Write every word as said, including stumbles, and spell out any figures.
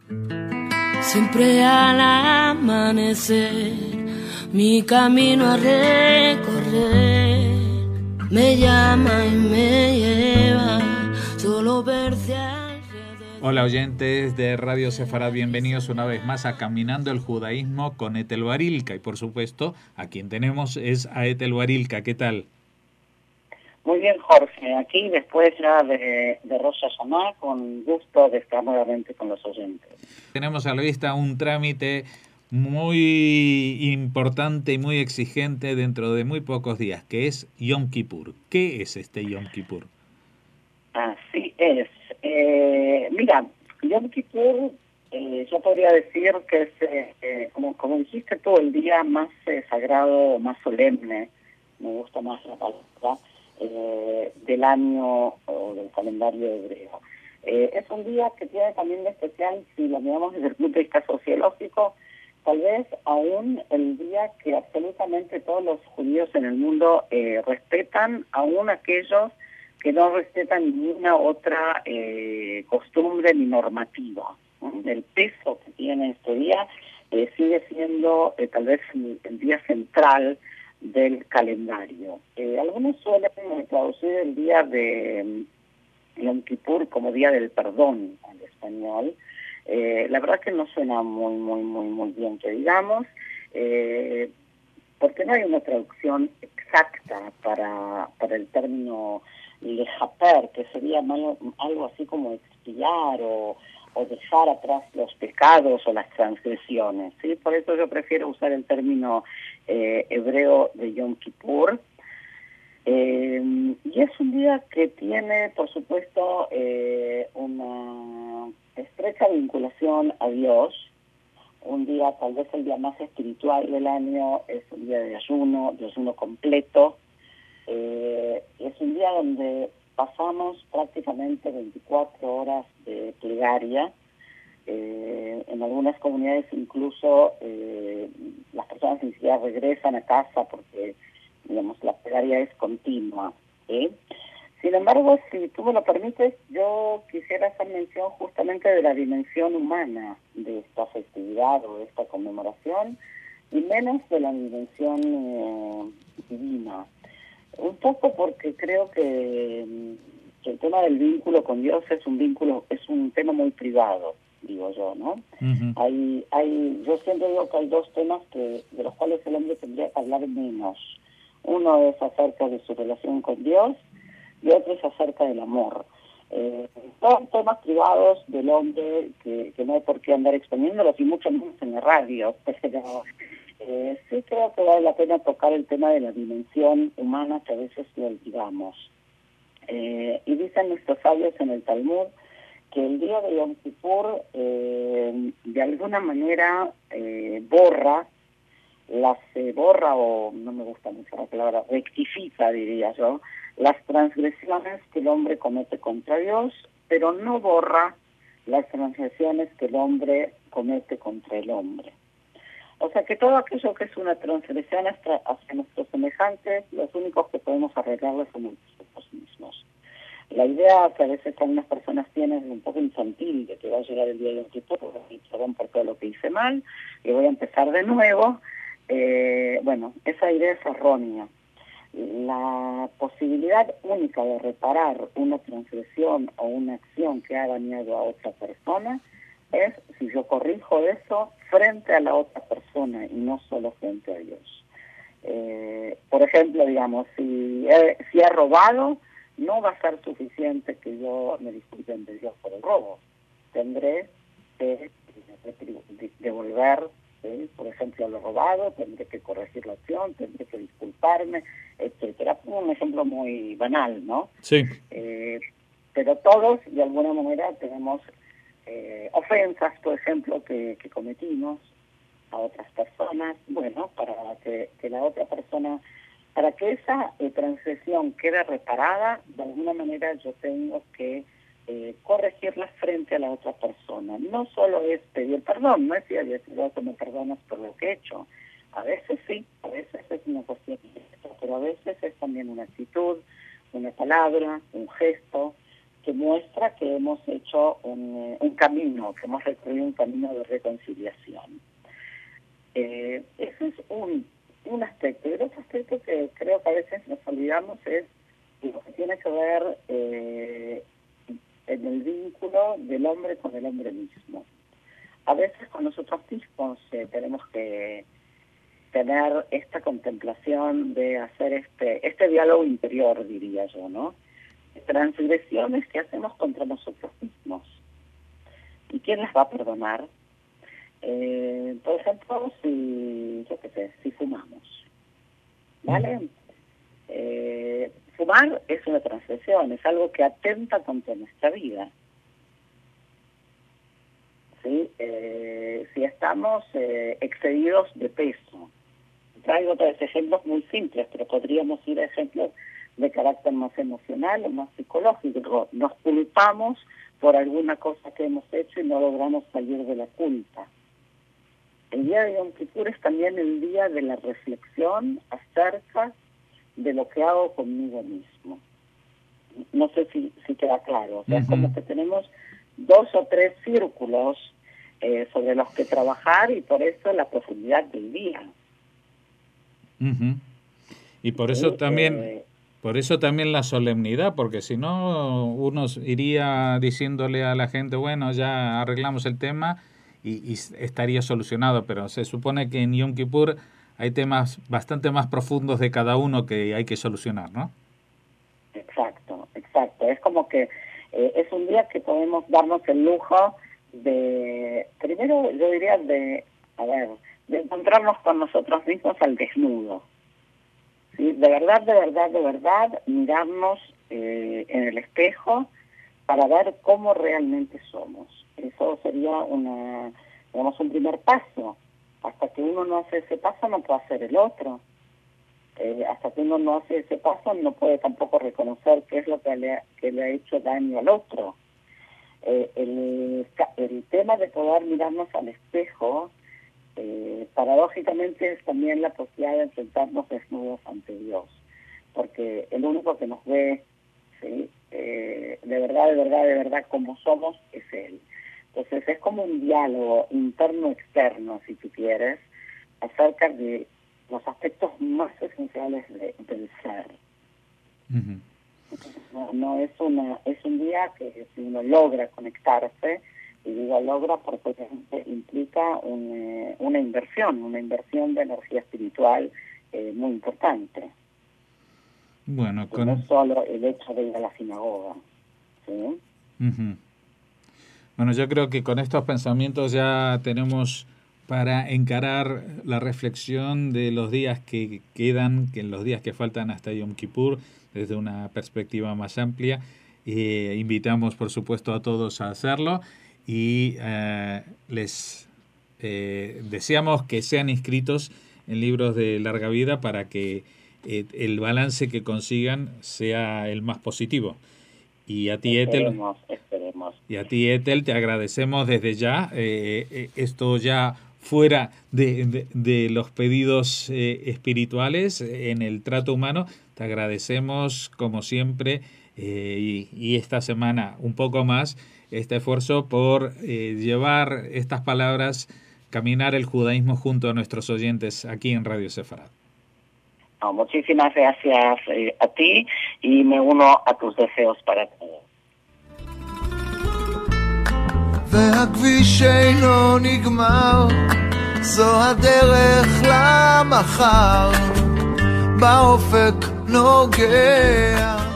Siempre al amanecer, mi camino a recorrer me llama y me lleva, solo verse alrededor. Hola oyentes de Radio Sefarad, bienvenidos una vez más a Caminando el Judaísmo con Ethel Barilka. Y por supuesto, a quien tenemos es a Ethel Barilka. ¿Qué tal? Muy bien, Jorge. Aquí después ya de, de Rosh Hashanah, con gusto de estar nuevamente con los oyentes. Tenemos a la vista un trámite muy importante y muy exigente dentro de muy pocos días, que es Yom Kippur. ¿Qué es este Yom Kippur? Así es. Eh, mira, Yom Kippur, eh, yo podría decir que es, eh, como, como dijiste tú, el día más eh, sagrado, más solemne, me gusta más la palabra, eh, del año o del calendario hebreo. Eh, es un día que tiene también de especial, si lo miramos desde el punto de vista sociológico, tal vez aún el día que absolutamente todos los judíos en el mundo eh, respetan, aún aquellos que no respetan ninguna otra eh, costumbre ni normativa, ¿no? El peso que tiene este día eh, sigue siendo eh, tal vez el, el día central del calendario. Eh, algunos suelen traducir el día de Yom Kippur como Día del Perdón en español. Eh, la verdad que no suena muy, muy, muy, muy bien que digamos, eh, porque no hay una traducción exacta para, para el término lejaper, que sería malo, algo así como expiar o, o dejar atrás los pecados o las transgresiones, ¿sí? Por eso yo prefiero usar el término eh, hebreo de Yom Kippur. Eh, y es un día que tiene, por supuesto, eh, una estrecha vinculación a Dios. Un día, tal vez el día más espiritual del año, es un día de ayuno, de ayuno completo. Eh, es un día donde pasamos prácticamente veinticuatro horas de plegaria. Eh, en algunas comunidades incluso eh, las personas ni siquiera regresan a casa porque, digamos, la plegaria es continua, ¿sí? Sin embargo, si tú me lo permites, yo quisiera hacer mención justamente de la dimensión humana de esta festividad o de esta conmemoración, y menos de la dimensión eh, divina. Un poco porque creo que, que el tema del vínculo con Dios es un vínculo, es un tema muy privado, digo yo, ¿no? Uh-huh. Hay, hay, yo siempre digo que hay dos temas que de los cuales el hombre tendría que hablar menos. Uno es acerca de su relación con Dios y otro es acerca del amor. Eh, son temas privados del hombre que, que no hay por qué andar exponiéndolos, y mucho menos en la radio, pero eh, sí creo que vale la pena tocar el tema de la dimensión humana que a veces lo olvidamos. Eh, y dicen nuestros sabios en el Talmud que el día de Yom Kippur eh, de alguna manera eh, borra, las eh, borra o no me gusta mucho la palabra, rectifica, diría yo, las transgresiones que el hombre comete contra Dios, pero no borra las transgresiones que el hombre comete contra el hombre. O sea que todo aquello que es una transgresión hacia, hacia nuestros semejantes, los únicos que podemos arreglarlo somos nosotros mismos. La idea que a veces algunas personas tienen es un poco infantil, de que va a llegar el día de Yom Kippur, y perdón por todo lo que hice mal, y voy a empezar de nuevo. Eh, bueno, esa idea es errónea. La posibilidad única de reparar una transgresión o una acción que ha dañado a otra persona es si yo corrijo eso frente a la otra persona y no solo frente a Dios. Eh, por ejemplo, digamos, si he, si he robado, no va a ser suficiente que yo me disculpe ante Dios por el robo. Tendré que devolver, ¿sí? Por ejemplo, lo robado, tendré que corregir la acción, tendré que disculparme, etcétera. Un ejemplo muy banal, ¿no? Sí. Eh, pero todos, de alguna manera, tenemos eh, ofensas, por ejemplo, que, que cometimos a otras personas. Bueno, para que, que la otra persona, para que esa eh, transgresión quede reparada, de alguna manera yo tengo que eh, corregirla frente a la otra persona. No solo es pedir perdón, no es decir, Dios, me perdonas por lo que he hecho. A veces sí, a veces es una cuestión, pero a veces es también una actitud, una palabra, un gesto, que muestra que hemos hecho un, un camino, que hemos recorrido un camino de reconciliación. Eh, ese es un, un aspecto. Y el otro aspecto que creo que a veces nos olvidamos es lo que tiene que ver eh, en el vínculo del hombre con el hombre mismo. A veces con nosotros mismos eh, tenemos que tener esta contemplación de hacer este este diálogo interior, diría yo, ¿no? Transgresiones que hacemos contra nosotros mismos. ¿Y quién las va a perdonar? Eh, por ejemplo, si, yo qué sé, si fumamos, ¿vale? Eh, fumar es una transgresión, es algo que atenta contra nuestra vida. ¿Sí? Eh, si estamos eh, excedidos de peso, traigo tres ejemplos muy simples, pero podríamos ir a ejemplos de carácter más emocional o más psicológico. Nos culpamos por alguna cosa que hemos hecho y no logramos salir de la culpa. El día de Yom Kippur es también el día de la reflexión acerca de lo que hago conmigo mismo. No sé si, si queda claro. O sea, uh-huh. Es como que tenemos dos o tres círculos eh, sobre los que trabajar y por eso la profundidad del día. Uh-huh. Y por eso sí, también... Eh, Por eso también la solemnidad, porque si no uno iría diciéndole a la gente, bueno, ya arreglamos el tema y, y estaría solucionado, pero se supone que en Yom Kippur hay temas bastante más profundos de cada uno que hay que solucionar, ¿no? Exacto, exacto. Es como que eh, es un día que podemos darnos el lujo de, primero yo diría de, a ver, de encontrarnos con nosotros mismos al desnudo. ¿Sí? De verdad, de verdad, de verdad, mirarnos eh, en el espejo para ver cómo realmente somos. Eso sería una, digamos, un primer paso. Hasta que uno no hace ese paso no puede hacer el otro. Eh, hasta que uno no hace ese paso no puede tampoco reconocer qué es lo que le ha, que le ha hecho daño al otro. Eh, el, el tema de poder mirarnos al espejo, Eh, paradójicamente es también la posibilidad de enfrentarnos desnudos ante Dios, porque el único que nos ve, ¿sí? eh, de verdad, de verdad, de verdad como somos es Él. Entonces es como un diálogo interno-externo, si tú quieres, acerca de los aspectos más esenciales de, del ser. Uh-huh. No, no es una es un día que si uno logra conectarse, y digo logra porque implica un, eh, una inversión, una inversión de energía espiritual eh, muy importante. Bueno, con... no solo el hecho de ir a la sinagoga. ¿Sí? Uh-huh. Bueno, yo creo que con estos pensamientos ya tenemos para encarar la reflexión de los días que quedan, que en los días que faltan hasta Yom Kippur, desde una perspectiva más amplia. Eh, invitamos, por supuesto, a todos a hacerlo. Y eh, les eh, deseamos que sean inscritos en libros de larga vida para que eh, el balance que consigan sea el más positivo. Y a ti, esperemos, Ethel, esperemos. Y a ti, Ethel, te agradecemos desde ya. Eh, esto ya fuera de, de, de los pedidos eh, espirituales, en el trato humano, te agradecemos como siempre eh, y, y esta semana un poco más este esfuerzo por eh, llevar estas palabras, caminar el judaísmo junto a nuestros oyentes aquí en Radio Sefarad. No, muchísimas gracias eh, a ti y me uno a tus deseos para todos. והכביש אינו נגמר, זו הדרך למחר, באופק נוגע